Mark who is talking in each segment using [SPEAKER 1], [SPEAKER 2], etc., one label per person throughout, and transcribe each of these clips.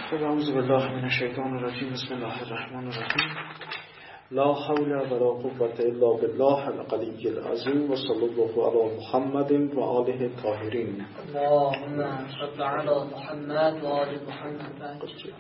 [SPEAKER 1] اعوذ بالله من الشیطان الرجیم. بسم الله الرحمن الرحیم. لا حول ولا قوة الا بالله العلی العظیم و صلی الله علی محمد و آله الطاهرین.
[SPEAKER 2] اللهم صل علی محمد و آل محمد.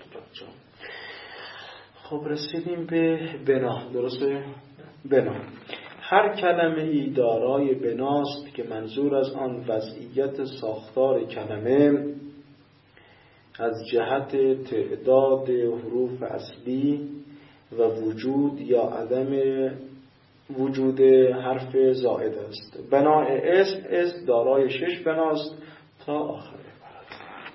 [SPEAKER 1] خب رسیدیم به بنا. درسته؟ بنا هر کلمه ای دارای بناست که منظور از آن وضعیت ساختار کلمه از جهت تعداد حروف اصلی و وجود یا عدم وجود حرف زائد است. بناء اسم دارای 6 بناست تا آخر عبارت.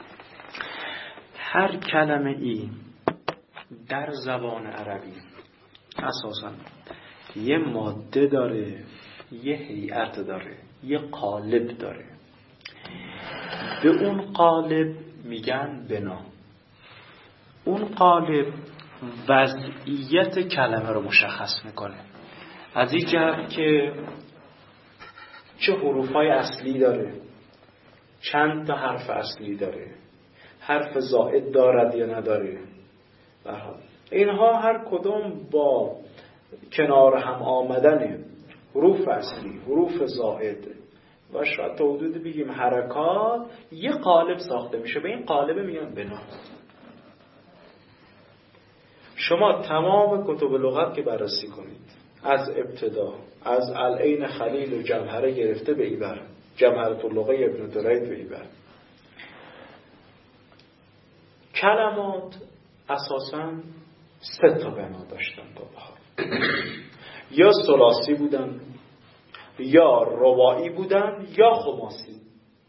[SPEAKER 1] هر کلمه ای در زبان عربی اساساً یه ماده داره، یه هیئت داره، یه قالب داره. به اون قالب میگن بنا. اون قالب وضعیت کلمه رو مشخص میکنه، از این جهت که چه حروفای اصلی داره، چند تا حرف اصلی داره، حرف زائد دارد یا نداره. اینها هر کدوم با کنار هم آمدن حروف اصلی، حروف زائد و شاید تا حدود بگیم حرکات یه قالب ساخته میشه. به این قالب میگن بنا. شما تمام کتب لغت که بررسی کنید، از ابتدا از العین خلیل و جمهره گرفته به ایبر، جمهره اللغه ابن درید به ایبر، کلمات اساساً 3 تا بنا داشتن تا بحال. یا ثلاثی بودن، یا رباعی بودن، یا خماسی.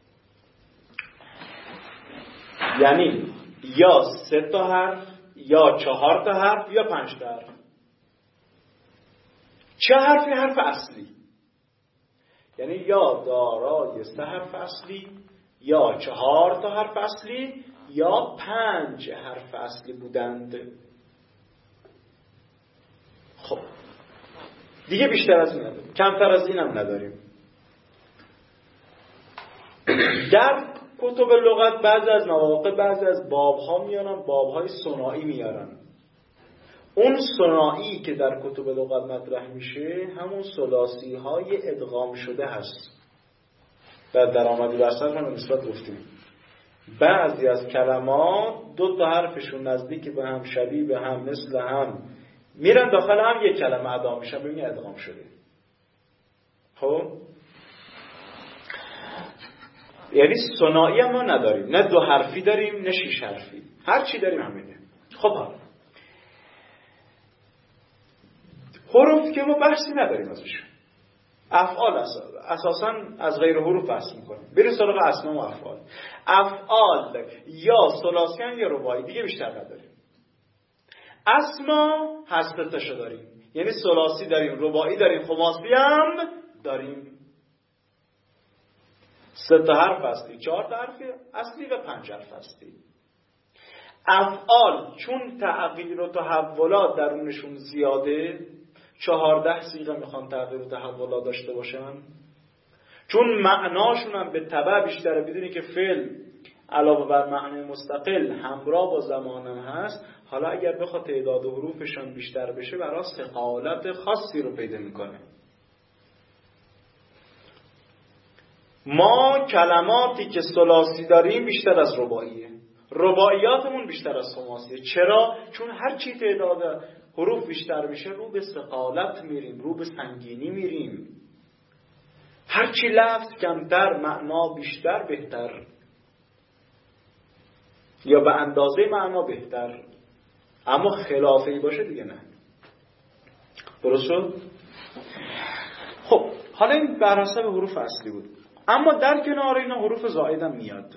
[SPEAKER 1] یعنی یا 3 تا حرف، یا 4 تا حرف، یا 5 تا حرف. چه حرفی؟ حرف اصلی. یعنی یا دارای 3 حرف اصلی، یا 4 تا حرف اصلی، یا 5 حرف اصلی بودند. خب دیگه بیشتر از این نداریم، کمتر از این هم نداریم. در کتب لغت بعضی از مواقع بعضی از بابها میارن، بابهای ثنایی میارن. اون ثنایی که در کتب لغت مطرح میشه همون ثلاثی های ادغام شده هست. در درآمدی وسط هم نسبت گفتیم بعضی از کلمات 2 تا حرفشون نزدیک به هم، شبیه به هم، مثل هم، میرن داخل هم یک کلمه ادا میشن، ببین ادغام شده. خب یعنی ثنایی هم ما نداریم، نه 2 حرفی داریم نه 6 حرفی، هر چی داریم همینه. خب حالا حروف که ما بحثی نداریم ازش. افعال اساساً از غیر حروف بحث میکنیم. بریم سراغ اسما و افعال. افعال یا ثلاثی یا رباعی، دیگه بیشتر نداریم. اسما هست تاشو داریم، یعنی ثلاثی داریم، رباعی داریم، خماسی هم داریم. 3 تا حرف اصلی، 4 تا حرف اصلی و 5 حرف اصلی. افعال چون تغییر و تحولات درونشون زیاده، 14 صیغه میخوان تغییر و تحولات داشته باشن، چون معناشون هم به تبع بیشتره. بدونی که فعل علاوه بر معنی مستقل همراه با زمانم هست. حالا اگر بخواد تعداد حروفشان بیشتر بشه برای ثقالت خاصی رو پیدا میکنه. ما کلماتی که ثلاثی داریم بیشتر از رباعیه، رباعیاتمون بیشتر از خماسیه. چرا؟ چون هر چی تعداد حروف بیشتر بشه رو به ثقالت میریم، رو به سنگینی میریم. هر چی لفظ کمتر معنا بیشتر بهتر، یا به اندازه معنا بهتر. اما خلافی باشه دیگه نه. درست شد؟ خب حالا این بر حسب حروف اصلی بود، اما در کنار اینا حروف زائد هم میاد.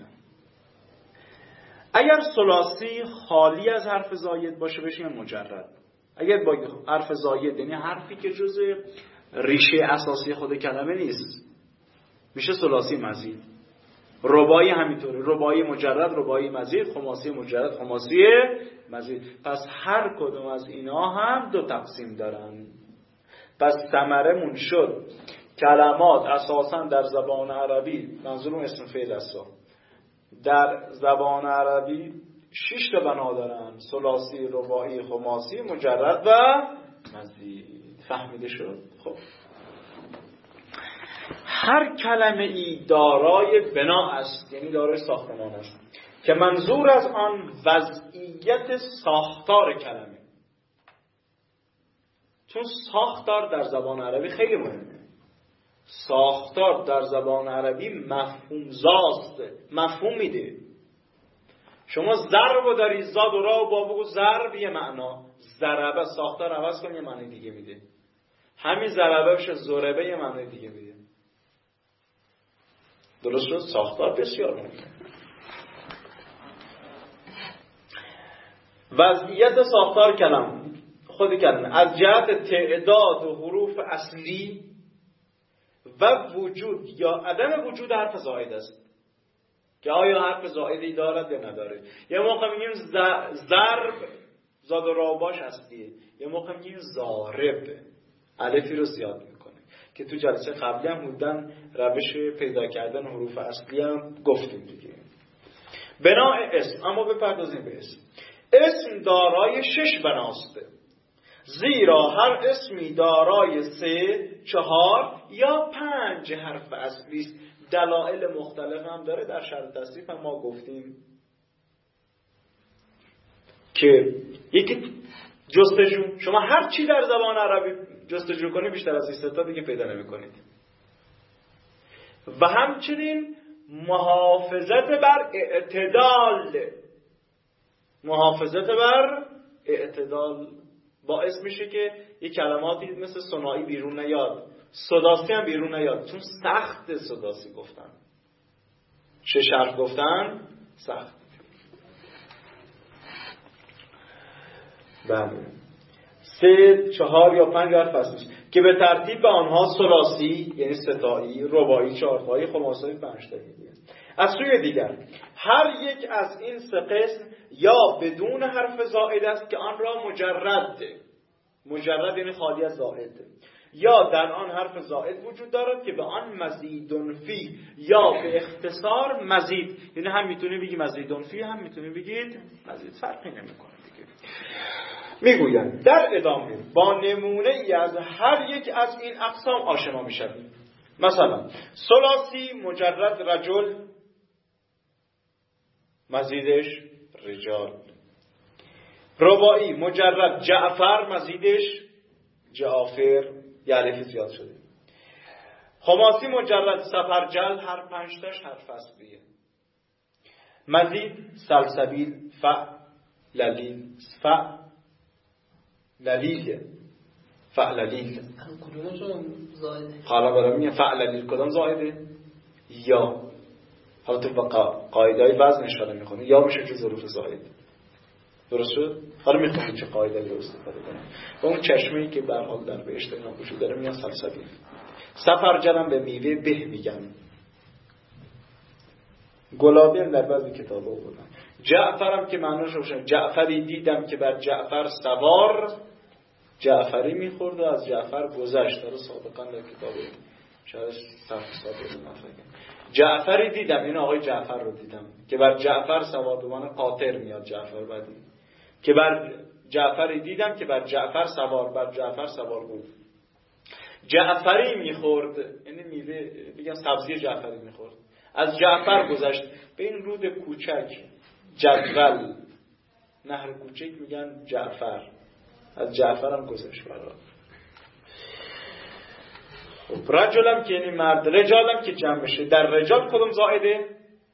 [SPEAKER 1] اگر ثلاثی خالی از حرف زائد باشه بشه مجرد. اگر با حرف زائد، یعنی حرفی که جز ریشه اساسی خود کلمه نیست، میشه ثلاثی مزید. رباعی همینطوره، رباعی مجرد، رباعی مزید، خماسی مجرد، خماسی مزید. پس هر کدوم از اینا هم 2 تقسیم دارن. پس ثمرمون شد کلمات اساساً در زبان عربی، منظورم اسم فعل است، در زبان عربی
[SPEAKER 3] 6 تا بنا دارن: ثلاثی، رباعی، خماسی، مجرد و مزید. فهمیده شد؟ خب هر کلمه ای دارای بنا است، یعنی دارای ساختمان است که منظور از آن وضعیت ساختار کلمه. چون ساختار در زبان عربی خیلی مهمه. ساختار در زبان عربی مفهوم زاست، مفهوم میده. شما ضرب رو داری، زاد و را و با بگو ضرب یه معنا، ضربه ساختار عوض کن یه معنی دیگه میده. همین ضربه بشه ضربه یه معنی دیگه میده. درست شد؟ ساختار بسیار مهمه. وضعیت ساختار کلام، خود کلمه از جهت تعداد و حروف اصلی و وجود یا عدم وجود حرف زائد است، که آیا حرف زائدی دارد یا نداره. یه موقع میگیم ضرب زاد و راباش اصلیه، یه موقع میگیم ضارب الفی رو زیاد میکنه، که تو جلسه قبلی هم بودن روش پیدا کردن حروف اصلی هم گفتیم دیگه. بناء اسم، اما بپردازیم به اسم. اسم دارای 6 بناست، زیرا هر اسمی دارای 3، 4 یا 5 حرف اصلی است. دلایل مختلف هم داره. در شرح تصریف هم ما گفتیم که یکی جستجو، شما هر چی در زبان عربی جستجو کنید بیشتر از این 3 تا دیگه پیدا نمی‌کنید. و همچنین محافظت بر اعتدال، محافظت بر اعتدال باعث میشه که یک کلماتی مثل ثنایی بیرون نیاد، سداسی هم بیرون نیاد، چون سخت سداسی گفتن. 6 حرف گفتن سخت. بله 3، 4 یا 5 حرف هست که به ترتیب به آنها ثلاثی یعنی 3 تایی، رباعی 4 تایی، خماسی 5 تایی. از سوی دیگر هر یک از این 3 قسم یا بدون حرف زائد است که آن را مجرد یعنی خالی از زائد، یا در آن حرف زائد وجود دارد که به آن مزیدن فی یا به اختصار مزید، یعنی هم میتونی بگی مزیدن فی هم میتونی بگید مزید، فرقی نمیکنه دیگه. میگویم در ادامه با نمونه ای از هر یک از این اقسام آشنا میشویم. مثلا ثلاثی مجرد رجل، مزیدش رجال. رباعی مجرد جعفر، مزیدش جعافر، یه الف زیاد شده. خماسی مجرد سفرجل، هر 5 تاش حرف اصلیه. مزید سلسبیل، فعللیل، فعللیل
[SPEAKER 2] کدومشون زائده؟
[SPEAKER 3] حالا برای میگه فعللیل کدام زائده؟ یا حالا تو با قاعده های وزن اشاره میخونه یا میشه که ظروف زائد. درست شد؟ حالا میخونیم چه قاعده رو استفاده کنیم. و اون چشمه‌ای که به هر حال در بهشت اینا وجود داره میان سلسبیل. سفرجلم به میوه به میگن. گلابی هم در بعضی کتابا بودن. جعفرم که معناش روشن، جعفری دیدم که بر جعفر سوار، جعفری میخورد و از جعفر گذشت. داره سابقا در کتاب شاید سابقا نفرگم جعفری دیدم، این آقای جعفر رو دیدم که بر جعفر سوار، به معنی قاطر میاد جعفر بعدی، که بر جعفری دیدم که بر جعفر سوار، بر جعفر سوار بود. جعفری میخورد یعنی میوه، بگم سبزی جعفری میخورد، از جعفر گذشت. به این رود کوچک جدول، نهر کوچک میگن جعفر، از جعفر هم گذشت برای. خب رجلم که یعنی مرد، رجالم که جمع بشه. در رجال کدوم زائده؟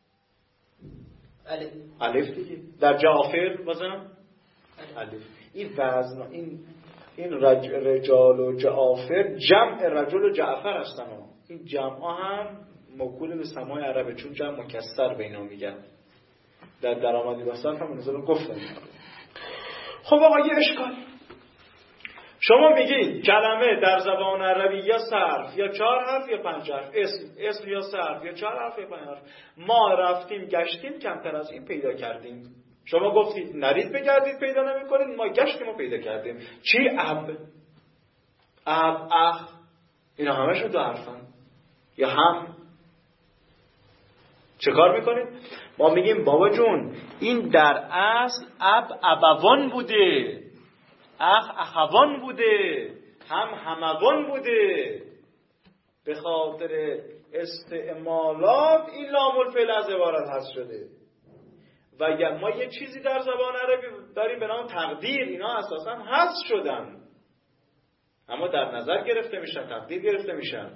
[SPEAKER 3] الف دیگه. در جعفر بازم الف. این وزن، این رجال و جعفر جمع رجل و جعفر هستن. این جمع ها هم موکول به سماع عربه، چون جمع مکسر به اینا میگن. در درآمدی و صرف هم نظرم گفتم. خب آقا یه اشکال، شما میگید کلمه در زبان عربی یا صرف یا 4 حرف یا 5 حرف، اسم یا صرف یا 4 حرف یا 5 حرف. ما رفتیم گشتیم کمتر از این پیدا کردیم. شما گفتید نرید بگردید پیدا نمی‌کنید، ما گشتیم و پیدا کردیم. چی؟ اب، اخ، اینا همشون 2 حرفن. یا هم چه کار میکنیم؟ ما میگیم بابا جون این در اصل ابوان بوده، اخوان بوده، هموان بوده، به خاطر استعمالات این لام الفعل از عبارت هست شده. و اگر ما یه چیزی در زبان عربی داریم به نام تقدیر، اینا اساسا حذف شدن اما در نظر گرفته میشن، تقدیر گرفته میشن.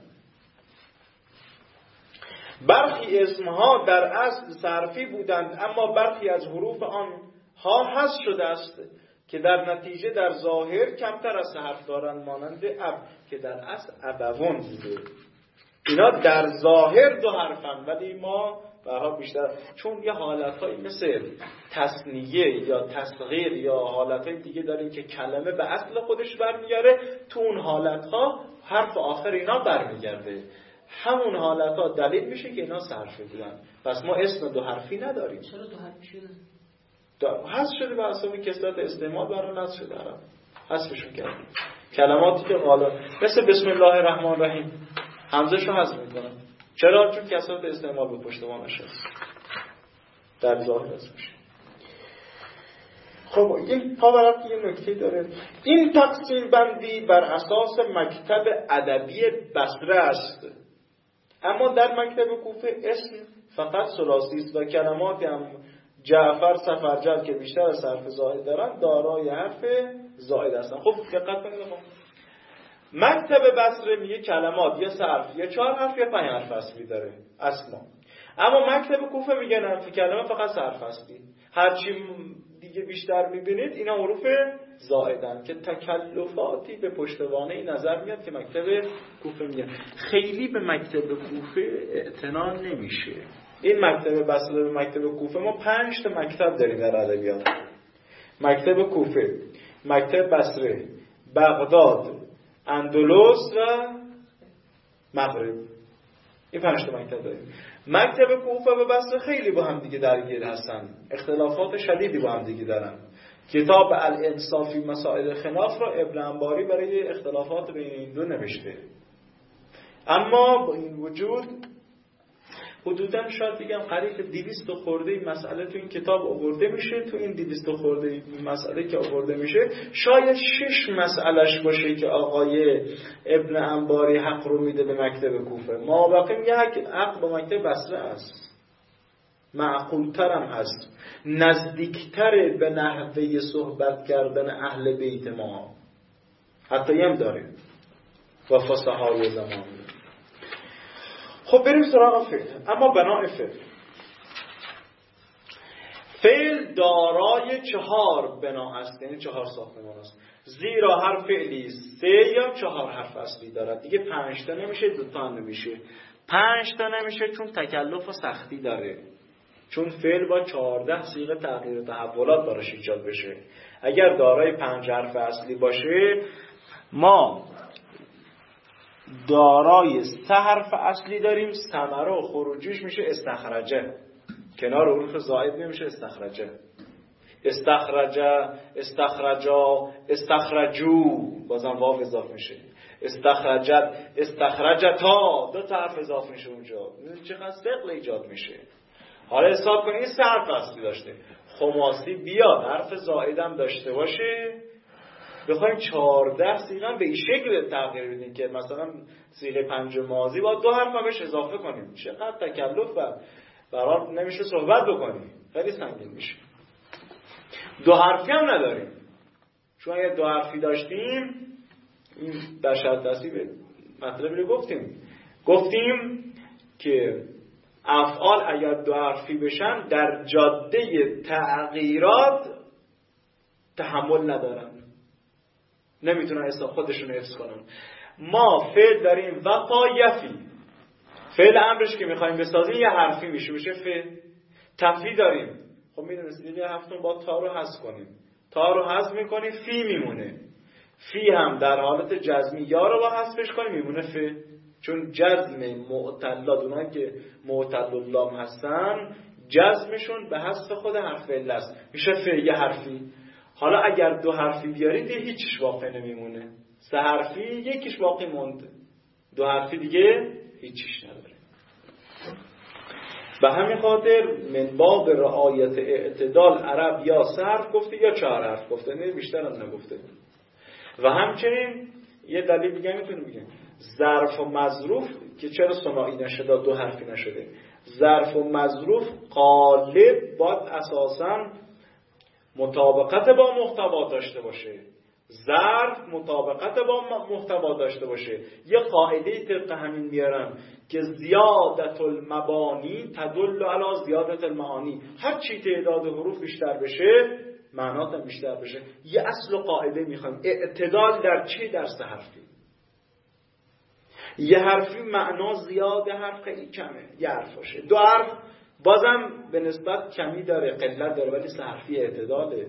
[SPEAKER 3] برخی اسمها در اصل صرفی بودند اما برخی از حروف آنها حذف شده است که در نتیجه در ظاهر کمتر از حرف دارند، مانند اب که در اصل ابوان بوده. اینا در ظاهر دو حرفن ولی ما برها بیشتر، چون یه حالتهایی مثل تصنیه یا تصغیر یا حالتهای دیگه داریم که کلمه به اصل خودش برمیگرده، تو اون حالتها حرف آخر اینا برمیگرده. همون حالتها دلیل میشه که اینا صرفی بودن. پس ما اسم دو حرفی نداریم.
[SPEAKER 2] چرا دو حرفی شده؟
[SPEAKER 3] حذف شده به اساس کثرت استعمال، برای حذف شده عرب حذفشون کردیم. کلماتی که غالب مثل بسم الله الرحمن الرحیم همزه‌شو حذف میکنن. چرا؟ چون کثرت استعمال به پشتوانش هست، در ظاهر حذف میشه. خب این پاورق یه نکته داره. این تقسیم بندی بر اساس مکتب ادبی بصره است، اما در مکتب کوفه اسم فقط ثلاثی است و کلماتی هم جعفر، سفرجد که بیشتر از حرف زائد دارن دارای حرف زائد هستن. خب دقت کنید. مکتب بصره میگه کلمات یا صرف یا 4 حرف یا 5 حرف اصلی داره اسما، اما مکتب کوفه میگه نه، کلمه فقط صرف اصلی. هرچی دیگه بیشتر میبینید اینا حروف زائدن که تکلفاتی به پشتوانه نظر میاد که مکتب کوفه میگه. خیلی به مکتب کوفه اعتنا نمیشه. این مکتب بصره به مکتب کوفه، ما 5 تا مکتب داریم در ادبیات: مکتب کوفه، مکتب بصره، بغداد، اندلس و مغرب. این 5 تا مکتب داریم. مکتب کوفه و بصره خیلی با هم دیگه درگیر هستن، اختلافات شدیدی با هم دیگه دارن. کتاب الانصاف فی مسائل خلاف را ابن انباری برای اختلافات بین این دو نوشته. اما با این وجود حدوداً شاید بگم قریب 200 خورده این مسئله تو این کتاب آورده میشه. تو این 200 خورده این مسئله که آورده میشه شاید 6 مسئلهش باشه که آقای ابن انباری حق رو میده به مکتب کوفه، ما باقی میگه حق با مکتب بصره است، معقولترم هست، نزدیکتر به نحوه صحبت کردن اهل بیت ما، حتی هم داره و فصحای زمان. خب بریم سراغ فعل. اما بنای فعل دارای 4 بنا است، یعنی 4 ساختمان است. زیرا هر فعلی 3 یا 4 حرف اصلی دارد. دیگه 5 تا نمیشه، 2 تا نمیشه. 5 تا نمیشه چون تکلف و سختی داره، چون فعل با 14 صیغه تغییر و تحولات براش ایجاد بشه. اگر دارای 5 حرف اصلی باشه، ما دارای 3 حرف اصلی داریم، ثمره و خروجیش میشه استخرجه، کنار حروف زائد نمیشه استخرجه. استخرجه، استخرجا، استخرجو، بازم واو اضافه میشه. استخرجت، استخرجتا، 2 تا حرف اضافه میشه اونجا. چقدر ثقل ایجاد میشه. حالا حساب کنید 3 حرف اصلی داشته، خماسی بیاد حرف زائدم داشته باشه، بخوایم 14 صیغه به این شکل تغییر بدیم که مثلا صیغه 5 ماضی با 2 حرف بهش اضافه کنیم، چقدر تکلف برات نمیشه صحبت بکنیم، خیلی سنگین میشه. 2 حرفی هم نداریم، چون اگه 2 حرفی داشتیم این در شرط تصحیح مطلبی رو گفتیم که افعال اگر 2 حرفی بشن در جاده تغییرات تحمل ندارن، نمیتونن خودشون حفظ کنن. ما فعل داریم وقایفی، فعل امرش که میخوایم بسازیم یه حرفی میشه فعل. تفی داریم، خب میدونستید یه هفتون با تا رو حذف کنیم، تا رو حذف میکنیم فی میمونه. فی هم در حالت جزمی یا رو با حذفش کنیم میمونه فعل، چون جزم معتلات اونایی که معتل اللام هستن جزمشون به حذف خود حرف عله است، میشه فعل یه حرفی. حالا اگر 2 حرفی بیارید هیچیش باقی نمیمونه، 3 حرفی یکیش باقی مونده، 2 حرفی دیگه هیچیش نداره. به همین خاطر من باب رعایت اعتدال عرب یا سه حرف گفته یا 4 حرف گفته، نه بیشتر هم نگفته. و همچنین یه دلیل دیگه میتونیم بگیم ظرف و مظروف که چرا ثنایی نشده 2 حرفی نشده، ظرف و مظروف غالب باید اساساً مطابقت با محتوا داشته باشه، ظرف مطابقت با محتوا داشته باشه. یه قاعده طبق همین میارن که زیادت المبانی تدل علی زیادت المعانی، هر چی تعداد حروف بیشتر بشه معنات هم بیشتر بشه. یه اصل و قاعده میخوایم، اعتدال در چی؟ در 3 حرفی. یه حرفی معنا زیاده، حرف خیلی کمه، یه حرف باشه. 2 حرف بازم به نسبت کمی داره، قلت داره، ولی 3 حرفی اعتداله.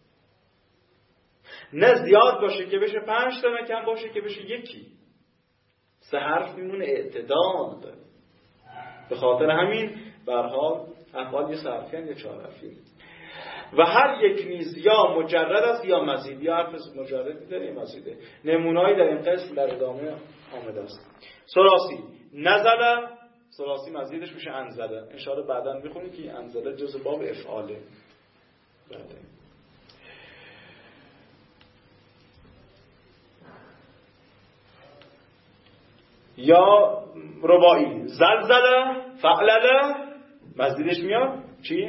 [SPEAKER 3] نه زیاد باشه که بشه 5 تا، نه کم باشه که بشه 1. 3 حرف میمونه اعتدال داره. به خاطر همین به هر حال افعال یا 3 حرفی یا 4 حرفی. و هر یک نیز یا مجرد است یا مزید، یا حرف مجردی داره یا مزیده. نمونه‌ای در این قسم در ادامه آمده است. ثلاثی نزله، ثلاثی مزیدش میشه انزله. ان شاء الله بعداً بخونید که انزله جزء باب افعاله. بعد یا رباعی زلزله فعلله مزیدش میاد چی؟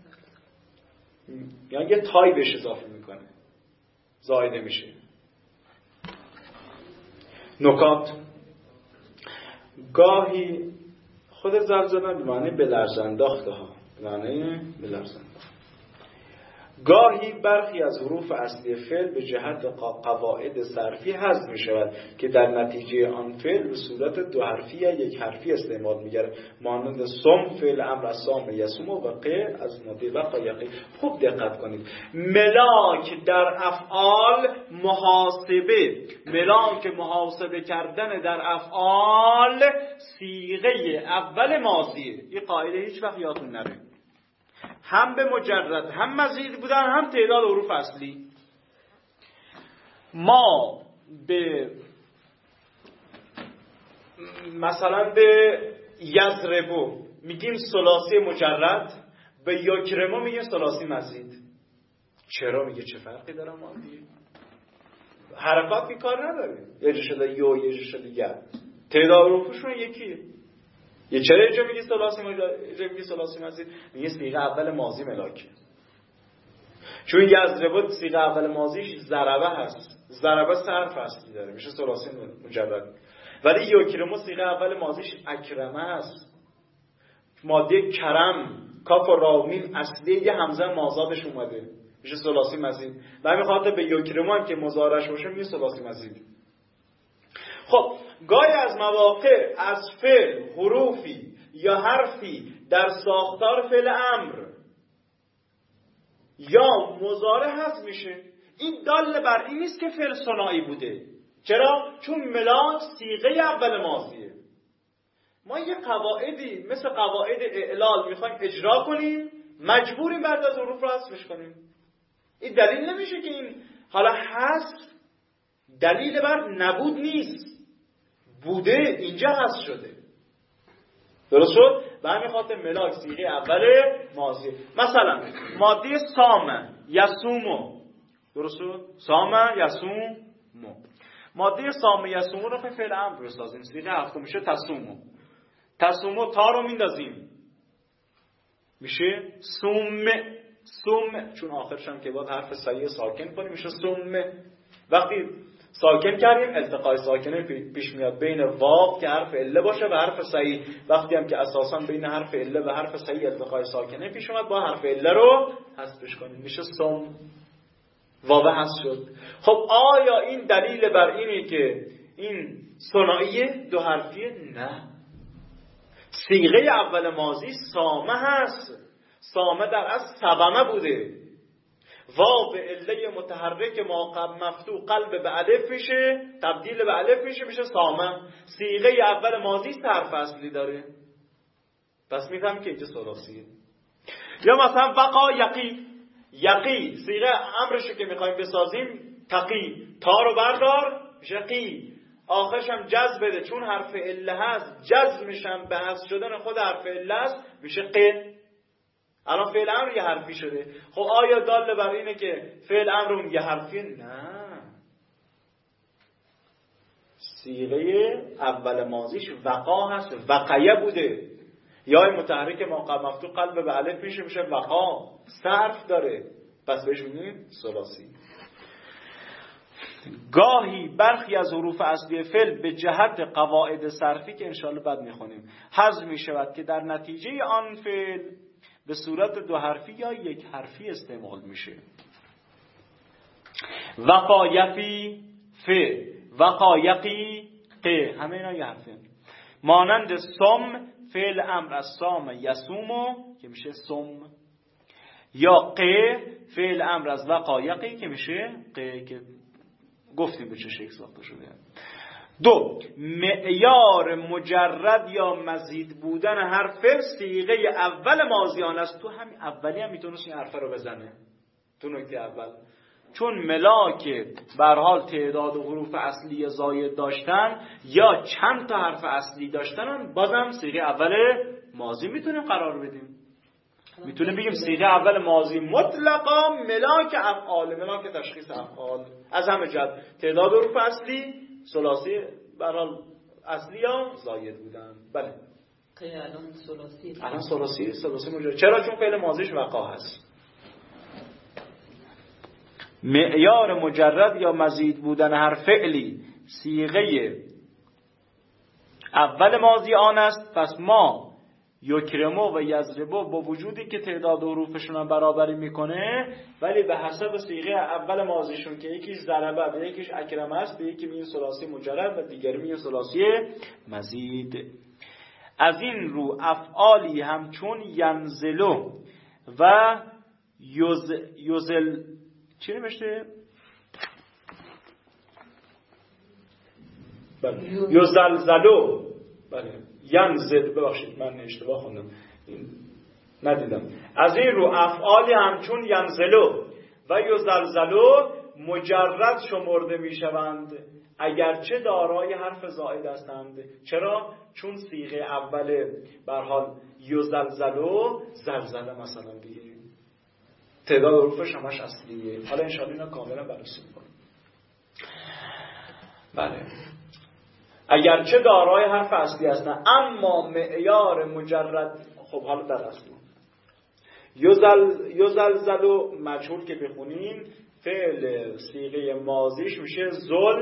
[SPEAKER 3] یعنی یه تای بهش اضافه میکنه، زایده میشه. نکات گاهی خود زلزله به معنی بلرزانداخته ها، به معنی بلرزانداخته. گاهی برخی از حروف اصلی فعل به جهت قواعد صرفی حذف می شود که در نتیجه آن فعل به صورت 2 حرفی یا 1 حرفی استعمال می گردد، مانند سم فعل امر از سام یسوم و قه از ماده و قایقی. خوب دقت کنید، ملاک در افعال محاسبه، ملاک محاسبه کردن در افعال صیغه اول ماضیه. این قاعده هیچ وقت یادتون نره، هم به مجرد هم مزید بودن هم تعداد حروف اصلی. ما به مثلا به یضربو میگیم ثلاثی مجرد، به یکرمو میگیم ثلاثی مزید. چرا؟ میگه چه فرقی داره؟ ما حرکات بیکار نداره، یه جا شده یو یه جا شده گر، تعداد حروفشون یکیه. یه چرا اینجا میگی ثلاثی مجرد، میگی ثلاثی مزید؟ میگه صیغه اول ماضی ملاکه. چون یضربو صیغه اول ماضیش ضربه هست، ضربه 3 حرف اصلی داره، میشه ثلاثی مجرد. ولی یکرمو صیغه اول ماضیش اکرمه است، ماده کرم، کاف و راوین اصلی یه همزه مازادش اومده، میشه ثلاثی مزید. و همین خاطر به یکرمو هم که مضارعش باشه میگه ثلاثی مزید. خب گاهی از مواقع از فعل حروفی یا حرفی در ساختار فعل امر یا مضارع حذف میشه. این دال بر این نیست که فعل ثنایی بوده. چرا؟ چون ملاک صیغه اول ماضیه. ما یه قواعدی مثل قواعد اعلال میخوایم اجرا کنیم، مجبوریم بعد از حروف رو حذفش کنیم. این دلیل نمیشه که این حالا حذف دلیل بر نبود نیست، بوده اینجا حذف شده. درست شد؟ به همین خاطر ملاک صیغه اول ماضیه. مثلا ماده سام یسومو، درست شد؟ سام یسومو، ماده سام یسومو رو به فعل امر بسازیم، صیغه هفتم میشه تسومو. تسومو تا رو میندازیم میشه سوم. سوم چون آخرش هم که باید حرف صحیح ساکن کنیم میشه سوم. وقتی ساکن کردیم التقای ساکنه پیش میاد بین واو که حرف عله باشه و حرف صحیح. وقتی هم که اساسا بین حرف عله و حرف صحیح التقای ساکنه پیش اومد با حرف عله رو حذفش کنیم میشه سوم. واو حذف شد. خب آیا این دلیل بر اینه که این ثنائیه 2 حرفیه؟ نه، صیغه اول ماضی سامه هست. سامه در اصل سبمه بوده. واو به عله متحرک ما قبل مفتوح قلب به الف میشه، تبدیل به الف میشه سامه. صیغه اول ماضی 3 حرف اصلی داره، پس میفهم که اینجا ثلاثیه. یا مثلا وقا یقی، یقی صیغه امرشو که میخوایم بسازیم تقی، تا رو بردار میشه قی. آخرش هم جذب بده، چون حرف عله هست جذبش هم به حذف شدن خود حرف عله است میشه ق. الان فعل امر یه حرفی شده. خب آیا دال بر اینه که فعل امر اون یه حرفی؟ نه، صیغه اول ماضیش وقا هست، وقیه بوده. یا متحرک مفتوح قلب به الف میشه وقا، صرف داره، پس بهش میگیم ثلاثی. گاهی برخی از حروف اصلی فعل به جهت قواعد صرفی که انشاءالله بعد میخونیم حذف میشود که در نتیجه آن فعل به صورت دو حرفی یا یک حرفی استعمال میشه. وقایقی ف، وقایقی ق، همه اینا یه حرفه. مانند سم، فعل امر از سام یسومو که میشه سم، یا ق، فعل امر از وقایقی که میشه ق، که گفتیم به چه شکل ساخته شده. دو، معیار مجرد یا مزید بودن حرف صیغه اول ماضی آن است. تو همین اولی هم میتونست این حرف رو بزنه تو نکته اول، چون ملاک به هر حال تعداد حروف اصلی زاید داشتن یا چند تا حرف اصلی داشتن، بازم صیغه اول ماضی میتونیم قرار بدیم. میتونیم بگیم صیغه اول ماضی مطلقا ملاک افعال، ملاک تشخیص افعال از همه جهت. تعداد حروف اصلی ثلاثی به هر حال اصلی یا زاید بودن. بله الان ثلاثی مجرد. چرا؟ چون فعل ماضیش وقا هست. معیار مجرد یا مزید بودن هر فعلی صیغه اول ماضی آن است. پس ما یکرمو و یضربو با وجودی که تعداد حروفشون هم برابری میکنه، ولی به حسب صیغه اول ماضیشون که یکیش ضربه و یکیش اکرمه است، به یکی میگن ثلاثی مجرد و دیگری میگن ثلاثی مزید. از این رو افعالی همچون ینزلو و یزل چی نمیشه؟ بله یزلزلو، بله ینزل، ببخشید من اشتباه خوندم ندیدم. از این رو افعالی همچون ینزلو و یزلزلو مجرد شمرده میشوند اگرچه دارای حرف زائد هستند. چرا؟ چون صیغه اول به هر حال یزلزلو زلزله مثلا دیگه تعداد حروفش همش اصلیه. حالا انشاءالله اینا کاملا بررسی می‌کنیم. بله اگرچه دارای حرف اصلی هستن، اما معیار مجرد. خب حالا در اصل یزلزلو مجهول که بخونیم فعل صیغه ماضیش میشه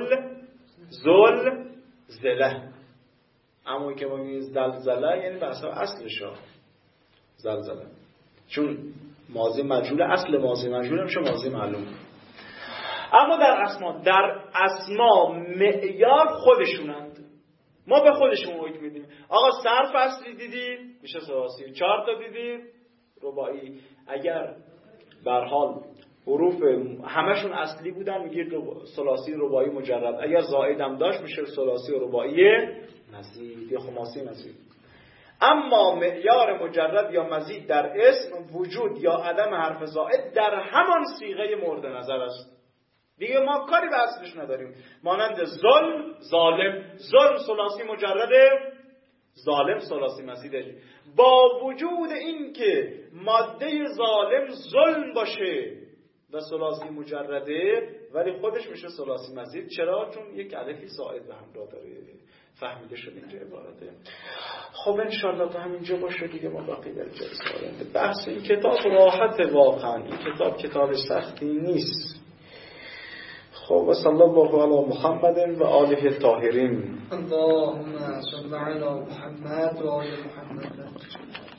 [SPEAKER 3] زله. اما که ما میگیم زلزله یعنی به حساب اصلش زلزله، چون ماضی مجهول، اصل ماضی مجهول میشه ماضی معلوم. اما در اسما معیار خودشونند، ما به خودشون حکم میدیم. آقا صرف اصلی دیدی میشه ثلاثی، 4 تا دیدی رباعی. اگر به هر حال حروف همشون اصلی بودن میگید ثلاثی رباعی مجرد، اگر زائد هم داشت میشه ثلاثی رباعی مزید یا خماسی مزید. اما معیار مجرد یا مزید در اسم وجود یا عدم حرف زائد در همان صیغه مورد نظر است. دیگه ما کاری به اصلش نداریم. مانند ظالم ثلاثی مجرده، ظالم ثلاثی مزیده. با وجود این که ماده ظالم ظلم باشه و ثلاثی مجرده، ولی خودش میشه ثلاثی مزید. چرا؟ چون یک الفی زائد به همراه داره. فهمیده شد اینجا عبارته؟ خب انشالله تا همینجا باشه دیگه، ما باقی در جلسه آینده. بحث این کتاب راحت، واقعا این کتاب سختی نیست. خب و صلی الله علی محمد و آله الطاهرین.
[SPEAKER 2] اللهم صل علی محمد و آل محمد.